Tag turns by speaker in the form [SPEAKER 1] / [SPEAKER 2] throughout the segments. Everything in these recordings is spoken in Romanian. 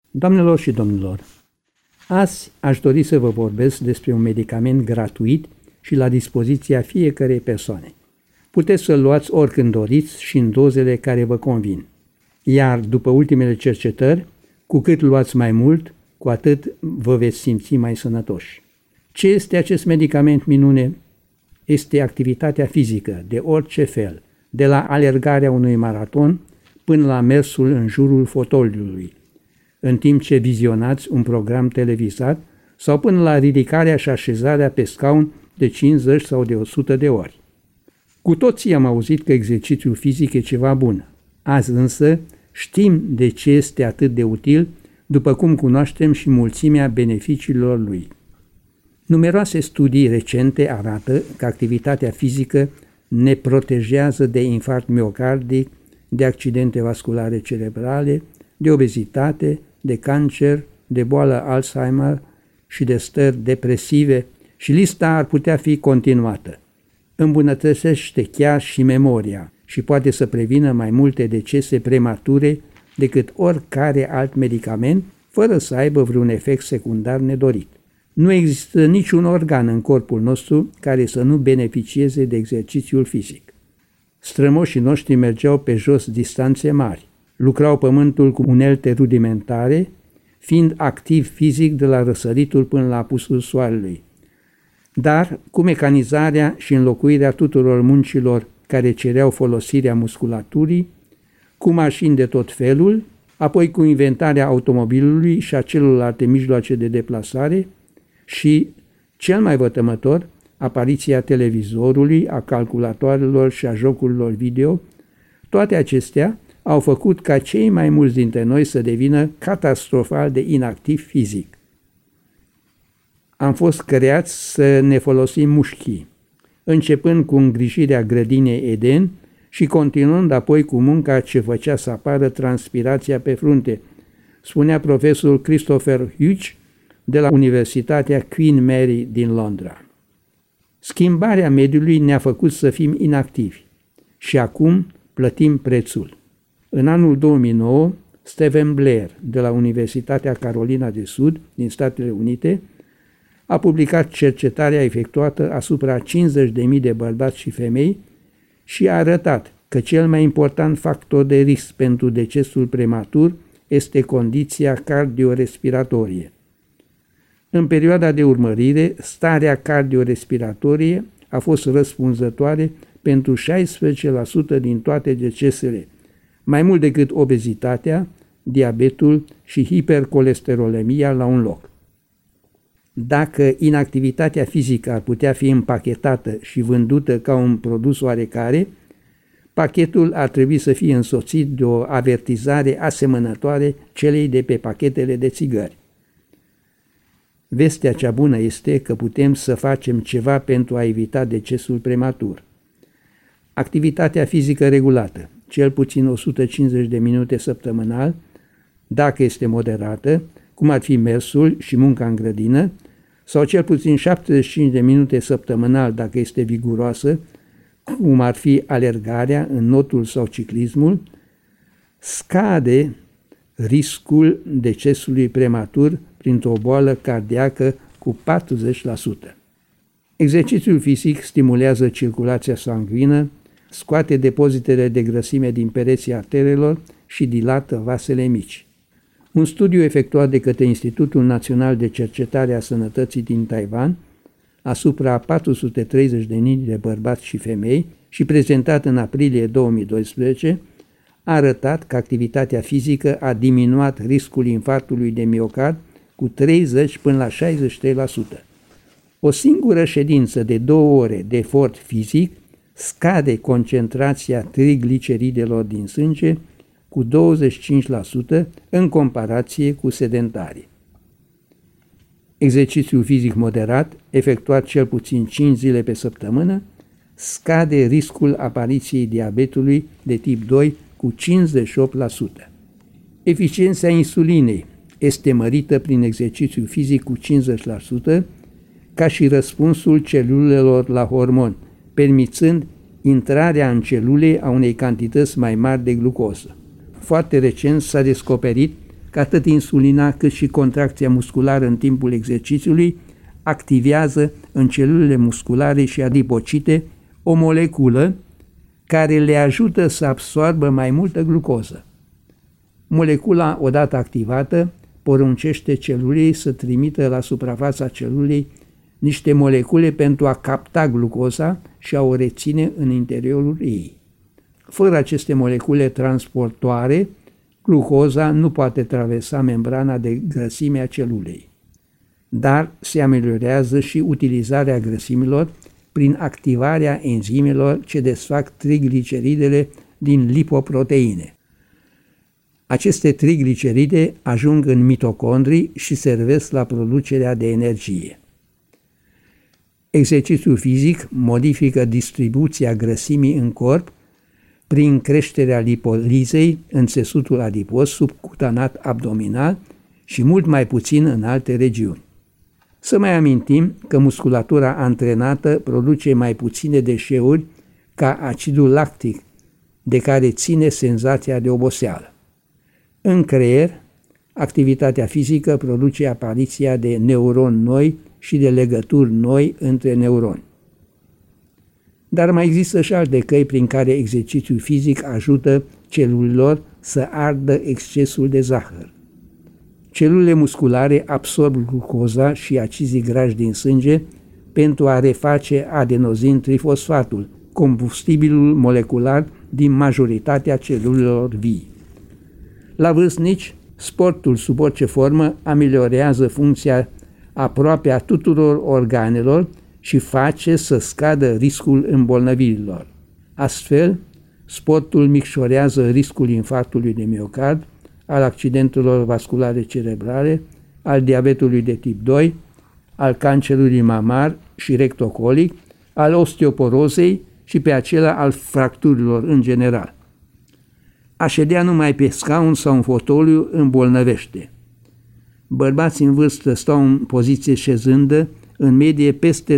[SPEAKER 1] Doamnelor și domnilor, azi aș dori să vă vorbesc despre un medicament gratuit și la dispoziția fiecărei persoane. Puteți să-l luați oricând doriți și în dozele care vă convin. Iar după ultimele cercetări, cu cât luați mai mult, cu atât vă veți simți mai sănătoși. Ce este acest medicament minune? Este activitatea fizică de orice fel, de la alergarea unui maraton până la mersul în jurul fotoliului, în timp ce vizionați un program televizat sau până la ridicarea și așezarea pe scaun de 50 sau de 100 de ori. Cu toții am auzit că exercițiul fizic e ceva bun. Azi însă știm de ce este atât de util, după cum cunoaștem și mulțimea beneficiilor lui. Numeroase studii recente arată că activitatea fizică ne protejează de infarct miocardic, de accidente vasculare cerebrale, de obezitate, de cancer, de boală Alzheimer și de stări depresive și lista ar putea fi continuată. Îmbunătățește chiar și memoria și poate să prevină mai multe decese premature decât oricare alt medicament, fără să aibă vreun efect secundar nedorit. Nu există niciun organ în corpul nostru care să nu beneficieze de exercițiul fizic. Strămoșii noștri mergeau pe jos distanțe mari, lucrau pământul cu unelte rudimentare, fiind activ fizic de la răsăritul până la apusul soarelui. Dar cu mecanizarea și înlocuirea tuturor muncilor care cereau folosirea musculaturii, cu mașini de tot felul, apoi cu inventarea automobilului și a celorlalte mijloace de deplasare și, cel mai vătămător, apariția televizorului, a calculatoarelor și a jocurilor video, toate acestea au făcut ca cei mai mulți dintre noi să devină catastrofal de inactiv fizic. Am fost creați să ne folosim mușchii, începând cu îngrijirea grădinei Eden și continuând apoi cu munca ce făcea să apară transpirația pe frunte, spunea profesorul Christopher Hughes de la Universitatea Queen Mary din Londra. Schimbarea mediului ne-a făcut să fim inactivi și acum plătim prețul. În anul 2009, Stephen Blair de la Universitatea Carolina de Sud din Statele Unite a publicat cercetarea efectuată asupra 50.000 de bărbați și femei și a arătat că cel mai important factor de risc pentru decesul prematur este condiția cardiorespiratorie. În perioada de urmărire, starea cardiorespiratorie a fost răspunzătoare pentru 16% din toate decesele, mai mult decât obezitatea, diabetul și hipercolesterolemia la un loc. Dacă inactivitatea fizică ar putea fi împachetată și vândută ca un produs oarecare, pachetul ar trebui să fie însoțit de o avertizare asemănătoare celei de pe pachetele de țigări. Vestea cea bună este că putem să facem ceva pentru a evita decesul prematur. Activitatea fizică regulată, cel puțin 150 de minute săptămânal, dacă este moderată, cum ar fi mersul și munca în grădină, sau cel puțin 75 de minute săptămânal dacă este viguroasă, cum ar fi alergarea, înnotul sau ciclismul, scade riscul decesului prematur printr-o boală cardiacă cu 40%. Exercițiul fizic stimulează circulația sanguină, scoate depozitele de grăsime din pereții arterelor și dilată vasele mici. Un studiu efectuat de către Institutul Național de Cercetare a Sănătății din Taiwan asupra 430.000 de bărbați și femei și prezentat în aprilie 2012 a arătat că activitatea fizică a diminuat riscul infarctului de miocard cu 30 până la 63%. O singură ședință de 2 ore de efort fizic scade concentrația trigliceridelor din sânge cu 25% în comparație cu sedentarii. Exercițiul fizic moderat, efectuat cel puțin 5 zile pe săptămână, scade riscul apariției diabetului de tip 2 cu 58%. Eficiența insulinei este mărită prin exercițiu fizic cu 50%, ca și răspunsul celulelor la hormoni, permițând intrarea în celule a unei cantități mai mari de glucoză. Foarte recent s-a descoperit că atât insulina cât și contracția musculară în timpul exercițiului activează în celulele musculare și adipocite o moleculă care le ajută să absoarbă mai multă glucoză. Molecula, odată activată, poruncește celulei să trimită la suprafața celulei niște molecule pentru a capta glucoza și a o reține în interiorul ei. Fără aceste molecule transportoare, glucoza nu poate traversa membrana de grăsime a celulei. Dar se ameliorează și utilizarea grăsimilor prin activarea enzimelor ce desfac trigliceridele din lipoproteine. Aceste trigliceride ajung în mitocondrii și servesc la producerea de energie. Exercițiul fizic modifică distribuția grăsimii în corp prin creșterea lipolizei în țesutul adipos subcutanat abdominal și mult mai puțin în alte regiuni. Să mai amintim că musculatura antrenată produce mai puține deșeuri ca acidul lactic, de care ține senzația de oboseală. În creier, activitatea fizică produce apariția de neuroni noi și de legături noi între neuroni. Dar mai există și alte căi prin care exercițiul fizic ajută celulelor să ardă excesul de zahăr. Celulele musculare absorb glucoza și acizii grași din sânge pentru a reface adenozin-trifosfatul, combustibilul molecular din majoritatea celulelor vii. La vârstnici, sportul sub orice formă ameliorează funcția aproape a tuturor organelor și face să scadă riscul îmbolnăvirilor. Astfel, sportul micșorează riscul infarctului de miocard, al accidentelor vasculare cerebrale, al diabetului de tip 2, al cancerului mamar și rectocolic, al osteoporozei și pe acela al fracturilor în general. A ședea numai pe scaun sau în fotoliu îmbolnăvește. Bărbații în vârstă stau în poziție șezândă în medie peste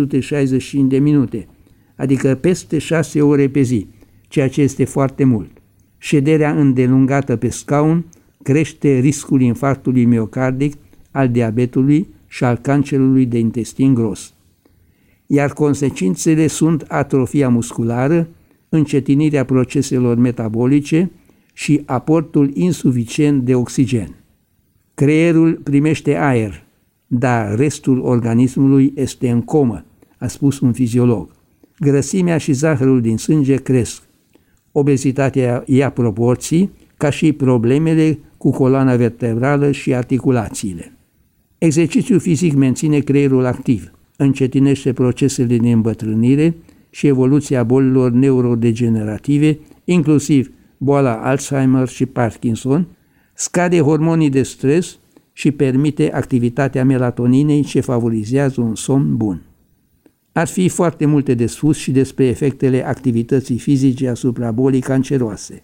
[SPEAKER 1] 365 de minute, adică peste 6 ore pe zi, ceea ce este foarte mult. Șederea îndelungată pe scaun crește riscul infarctului miocardic, al diabetului și al cancerului de intestin gros. Iar consecințele sunt atrofia musculară, încetinirea proceselor metabolice și aportul insuficient de oxigen. Creierul primește aer, dar restul organismului este în comă, a spus un fiziolog. Grăsimea și zahărul din sânge cresc. Obezitatea ia proporții, ca și problemele cu coloana vertebrală și articulațiile. Exercițiul fizic menține creierul activ, încetinește procesele de îmbătrânire și evoluția bolilor neurodegenerative, inclusiv boala Alzheimer și Parkinson, scade hormonii de stres și permite activitatea melatoninei ce favorizează un somn bun. Ar fi foarte multe de spus și despre efectele activității fizice asupra bolii canceroase.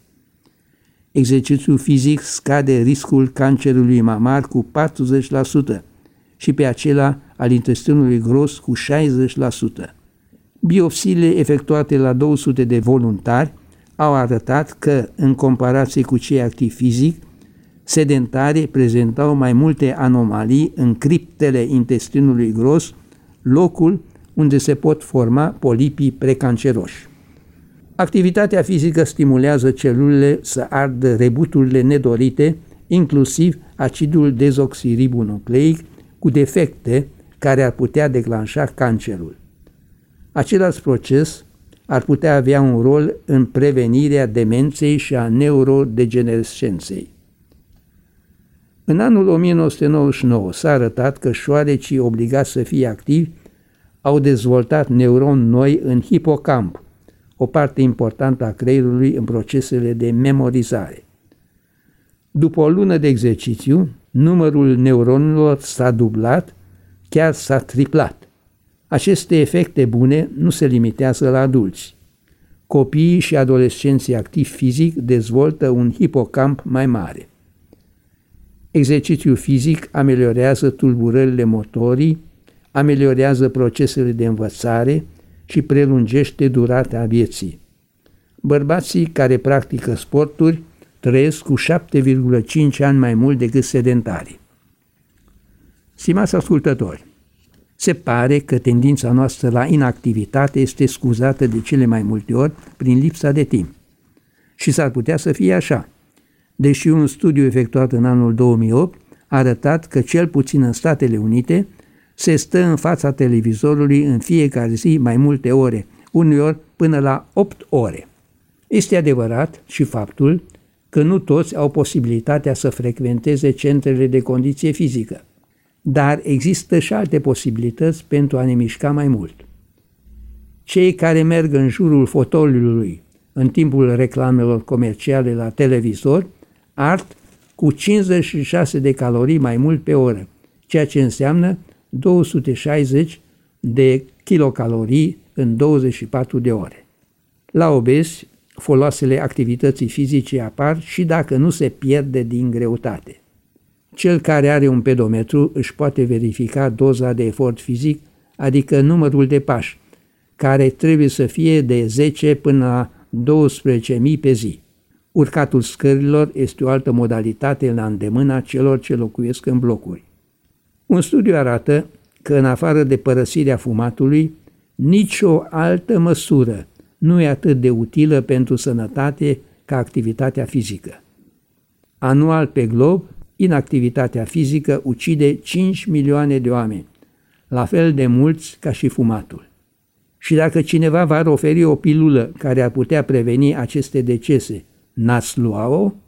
[SPEAKER 1] Exercițiul fizic scade riscul cancerului mamar cu 40% și pe acela al intestinului gros cu 60%. Biopsiile efectuate la 200 de voluntari au arătat că, în comparație cu cei activi fizic, sedentare prezentau mai multe anomalii în criptele intestinului gros, locul unde se pot forma polipii precanceroși. Activitatea fizică stimulează celulele să ardă rebuturile nedorite, inclusiv acidul dezoxiribonucleic, cu defecte care ar putea declanșa cancerul. Același proces ar putea avea un rol în prevenirea demenței și a neurodegenerescenței. În anul 1999 s-a arătat că șoarecii obligați să fie activi au dezvoltat neuroni noi în hipocamp, o parte importantă a creierului în procesele de memorizare. După o lună de exercițiu, numărul neuronilor s-a dublat, chiar s-a triplat. Aceste efecte bune nu se limitează la adulți. Copiii și adolescenții activi fizic dezvoltă un hipocamp mai mare. Exercițiul fizic ameliorează tulburările motorii, ameliorează procesele de învățare și prelungește durata vieții. Bărbații care practică sporturi trăiesc cu 7,5 ani mai mult decât sedentarii. Stimați ascultători, se pare că tendința noastră la inactivitate este scuzată de cele mai multe ori prin lipsa de timp. Și s-ar putea să fie așa, deși un studiu efectuat în anul 2008 a arătat că cel puțin în Statele Unite se stă în fața televizorului în fiecare zi mai multe ore, uneori până la 8 ore. Este adevărat și faptul că nu toți au posibilitatea să frecventeze centrele de condiție fizică, dar există și alte posibilități pentru a ne mișca mai mult. Cei care merg în jurul fotoliului în timpul reclamelor comerciale la televizor ard cu 56 de calorii mai mult pe oră, ceea ce înseamnă 260 de kilocalorii în 24 de ore. La obezi, foloasele activității fizice apar și dacă nu se pierde din greutate. Cel care are un pedometru își poate verifica doza de efort fizic, adică numărul de pași, care trebuie să fie de 10 până la 12.000 pe zi. Urcatul scărilor este o altă modalitate la îndemâna celor ce locuiesc în blocuri. Un studiu arată că în afară de părăsirea fumatului, nicio altă măsură nu e atât de utilă pentru sănătate ca activitatea fizică. Anual pe glob, inactivitatea fizică ucide 5 milioane de oameni, la fel de mulți ca și fumatul. Și dacă cineva v-ar oferi o pilulă care ar putea preveni aceste decese, n-ați lua-o?